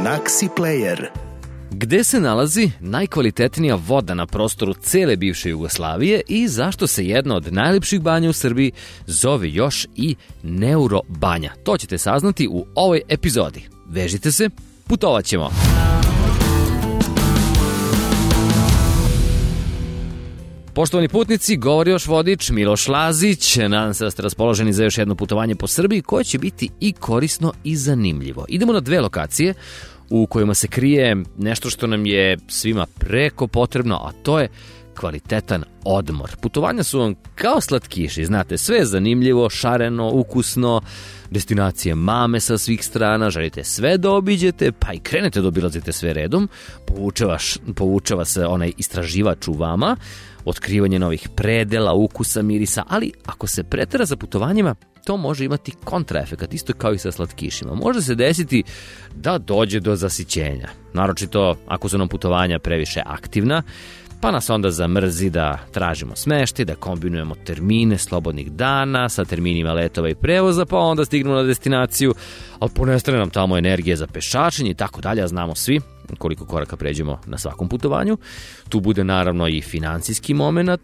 Galaxy Player. Gde se nalazi najkvalitetnija voda na prostoru cele bivše Jugoslavije i zašto se jedna od najlepših banja u Srbiji zove još i Neurobanja? To ćete saznati u ovoj epizodi. Vežite se, putovat ćemo! Poštovani putnici, govori još vodič Miloš Lazić. Nadam se da ste raspoloženi za još jedno putovanje po Srbiji koje će biti i korisno i zanimljivo. Idemo na 2 lokacije u kojima se krije nešto što nam je svima preko potrebno, a to je kvalitetan odmor. Putovanja su vam kao slatkiši, znate, sve je zanimljivo, šareno, ukusno, destinacije mame sa svih strana, želite sve da obiđete, pa i krenete da obilazite sve redom, povuče vas onaj istraživač u vama, otkrivanje novih predela, ukusa, mirisa, ali ako se pretera za putovanjima, to može imati kontraefekat, isto kao i sa slatkišima. Može se desiti da dođe do zasićenja, naročito ako su nam putovanja previše aktivna, pa nas onda zamrzi da tražimo smeštaj, da kombinujemo termine slobodnih dana sa terminima letova i prevoza, pa onda stignemo na destinaciju, ali ponestane nam tamo energije za pešačenje i tako dalje, a znamo svi koliko koraka pređemo na svakom putovanju. Tu bude naravno i finansijski moment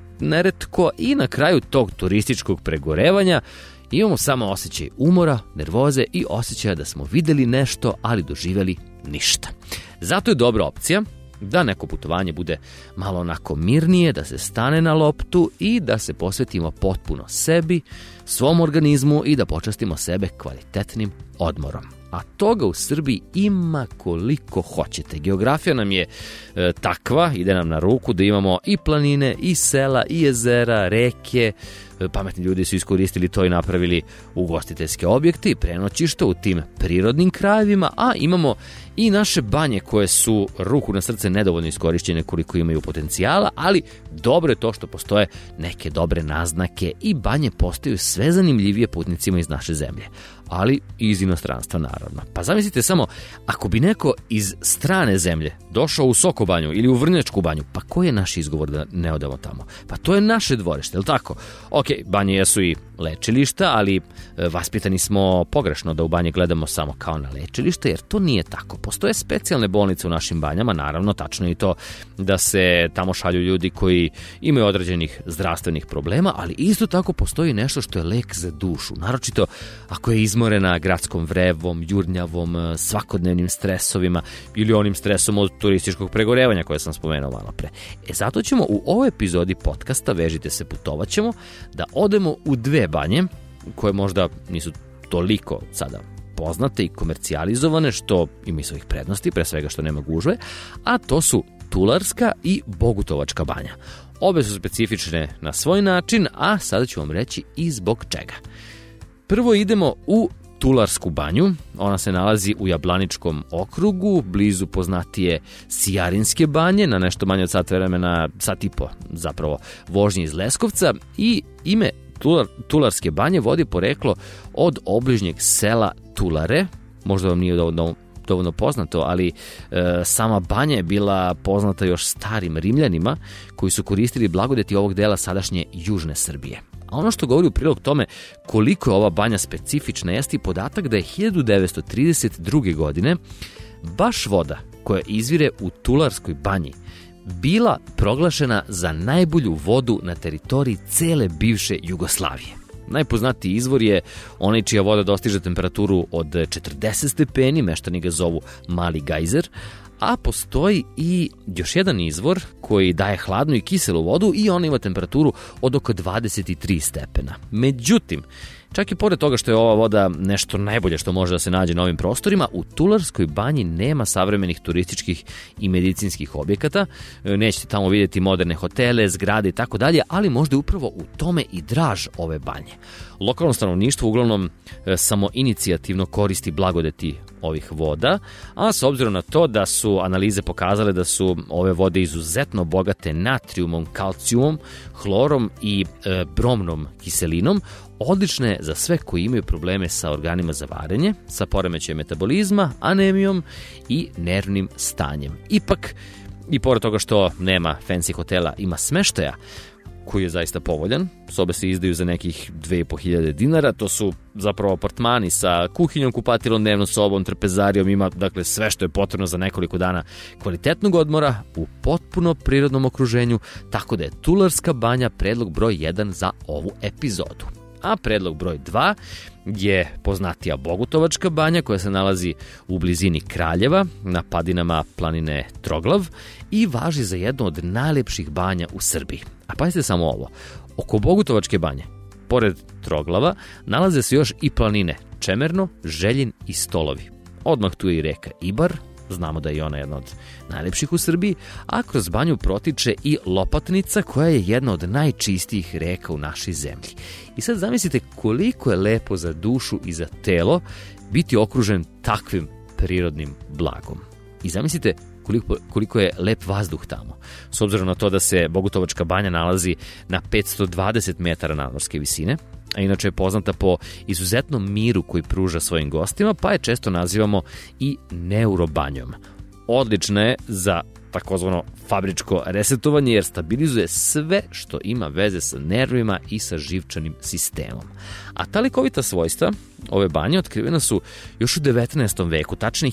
neretko i na kraju tog turističkog pregorevanja imamo samo osjećaj umora, nervoze i osjećaja da smo videli nešto, ali doživjeli ništa. Zato je dobra opcija da neko putovanje bude malo onako mirnije, da se stane na loptu i da se posvetimo potpuno sebi, svom organizmu i da počastimo sebe kvalitetnim odmorom. A toga u Srbiji ima koliko hoćete. Geografija nam je takva, ide nam na ruku da imamo i planine, i sela, i jezera, reke. Pametni ljudi su iskoristili to i napravili ugostiteljske objekte i prenoćišta u tim prirodnim krajevima, a imamo i naše banje koje su, ruku na srce, nedovoljno iskorišćene koliko imaju potencijala, ali dobro je to što postoje neke dobre naznake i banje postaju sve zanimljivije putnicima iz naše zemlje, ali i iz inostranstva naravno. Pa zamislite samo, ako bi neko iz strane zemlje došao u Sokobanju ili u Vrnjačku banju, pa koji je naš izgovor da ne odemo tamo? Pa to je naše dvorište, je li tako? Ok, banje jesu i lečilišta, ali vaspitani smo pogrešno da u banje gledamo samo kao na lečilište, jer to nije tako. Postoje specijalne bolnice u našim banjama, naravno, tačno je i to da se tamo šalju ljudi koji imaju određenih zdravstvenih problema, ali isto tako postoji nešto što je lek za dušu, naročito ako je izmorena gradskom vrevom, jurnjavom, svakodnevnim stresovima ili onim stresom od turističkog pregorevanja koje sam spomenuo malo pre. Zato ćemo u ovoj epizodi podcasta Vežite se, putovat ćemo, da odemo u 2 banje koje možda nisu toliko sada poznate i komercijalizovane, što ima i svojih prednosti, pre svega što nema gužve, a to su Tularska i Bogutovačka banja. Obe su specifične na svoj način, a sada ću vam reći i zbog čega. Prvo idemo u Tularsku banju, ona se nalazi u Jablaničkom okrugu, blizu poznatije Sijarinske banje, na nešto manje od sat vremena, sat i po zapravo vožnje iz Leskovca, i ime Tularske banje vodi poreklo od obližnjeg sela Tulare. Možda vam nije dovoljno poznato, ali sama banja je bila poznata još starim Rimljanima koji su koristili blagodeti ovog dela sadašnje južne Srbije. A ono što govori u prilog tome koliko je ova banja specifična jeste i podatak da je 1932. godine baš voda koja izvire u Tularskoj banji bila proglašena za najbolju vodu na teritoriji cele bivše Jugoslavije. Najpoznatiji izvor je onaj čija voda dostiže temperaturu od 40 stepeni, meštani ga zovu Mali gajzer, a postoji i još jedan izvor koji daje hladnu i kiselu vodu i on ima temperaturu od oko 23 stepena. Međutim, čak i pored toga što je ova voda nešto najbolje što može da se nađe na ovim prostorima, u Tularskoj banji nema savremenih turističkih i medicinskih objekata, nećete tamo vidjeti moderne hotele, zgrade i tako dalje, ali možda je upravo u tome i draž ove banje. Lokalno stanovništvo uglavnom samo inicijativno koristi blagodeti ovih voda, a s obzirom na to da su analize pokazale da su ove vode izuzetno bogate natrijumom, kalcijumom, hlorom i bromnom kiselinom, odlične za sve koji imaju probleme sa organima za varenje, sa poremećajem metabolizma, anemijom i nervnim stanjem. Ipak, i pored toga što nema fancy hotela, ima smeštaja, koji je zaista povoljan. Sobe se izdaju za nekih 2500 dinara, to su zapravo apartmani sa kuhinjom, kupatilom, dnevnom sobom, trpezarijom, ima dakle sve što je potrebno za nekoliko dana kvalitetnog odmora u potpuno prirodnom okruženju, tako da je Tularska banja predlog broj 1 za ovu epizodu. A predlog broj 2 je poznatija Bogutovačka banja koja se nalazi u blizini Kraljeva na padinama planine Troglav i važi za jednu od najlepših banja u Srbiji. A pazite samo ovo, oko Bogutovačke banje, pored Troglava, nalaze se još i planine Čemerno, Željin i Stolovi. Odmah tu je i reka Ibar, znamo da je ona jedna od najlepših u Srbiji, a kroz banju protiče i Lopatnica koja je jedna od najčistijih reka u našoj zemlji. I sad zamislite koliko je lepo za dušu i za telo biti okružen takvim prirodnim blagom. I zamislite koliko je lep vazduh tamo. S obzirom na to da se Bogutovačka banja nalazi na 520 metara nadmorske visine, a inače je poznata po izuzetnom miru koji pruža svojim gostima, pa je često nazivamo i neurobanjom. Odlična je za takozvano fabričko resetovanje jer stabilizuje sve što ima veze sa nervima i sa živčanim sistemom. A ta likovita svojstva ove banje otkrivena su još u 19. veku, tačnije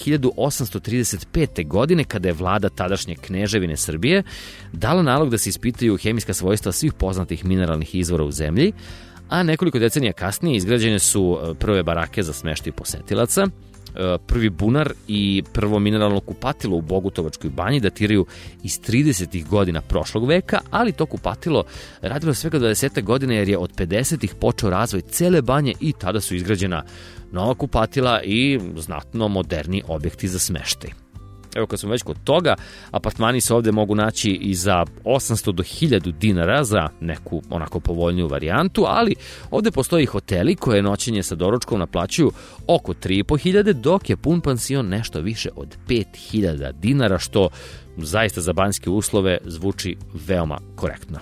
1835. godine kada je vlada tadašnje kneževine Srbije dala nalog da se ispitaju hemijska svojstva svih poznatih mineralnih izvora u zemlji, a nekoliko decenija kasnije izgrađene su prve barake za smeštaj posetilaca. Prvi bunar i prvo mineralno kupatilo u Bogutovačkoj banji datiraju iz 30. godina prošlog veka, ali to kupatilo radilo svega 20 godina jer je od 50. počeo razvoj cele banje i tada su izgrađena nova kupatila i znatno moderni objekti za smeštaj. Evo kad smo već kod toga, apartmani se ovde mogu naći i za 800 do 1000 dinara za neku onako povoljniju varijantu, ali ovde postoji hoteli koje noćenje sa doručkom naplaćuju oko 3500, dok je pun pansion nešto više od 5000 dinara, što zaista za banjske uslove zvuči veoma korektno.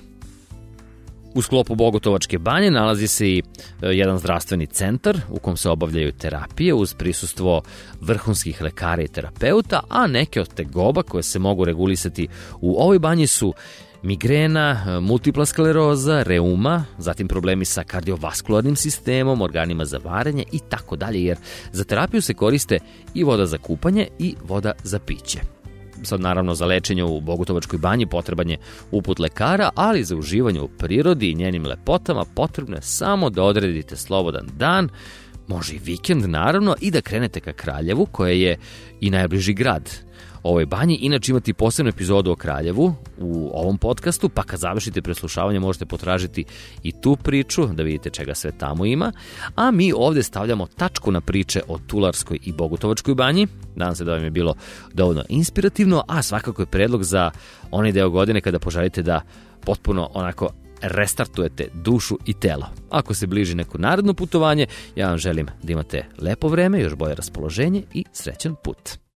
U sklopu Bogutovačke banje nalazi se i jedan zdravstveni centar u kom se obavljaju terapije uz prisustvo vrhunskih lekara i terapeuta, a neke od tegoba koje se mogu regulisati u ovoj banji su migrena, multipla skleroza, reuma, zatim problemi sa kardiovaskularnim sistemom, organima za varenje i tako dalje, jer za terapiju se koriste i voda za kupanje i voda za piće. Sad naravno za lečenje u Bogutovačkoj banji potreban je uput lekara, ali za uživanje u prirodi i njenim lepotama potrebno je samo da odredite slobodan dan, može i vikend naravno, i da krenete ka Kraljevu koje je i najbliži grad ovoj banji. Inače imati posebnu epizodu o Kraljevu u ovom podcastu, pa kad završite preslušavanje možete potražiti i tu priču da vidite čega sve tamo ima, a mi ovde stavljamo tačku na priče o Tularskoj i Bogutovačkoj banji. Nadam se da vam je bilo dovoljno inspirativno, a svakako je predlog za onaj deo godine kada poželite da potpuno onako restartujete dušu i telo. Ako se bliži neko naredno putovanje, ja vam želim da imate lepo vreme, još bolje raspoloženje i srećan put.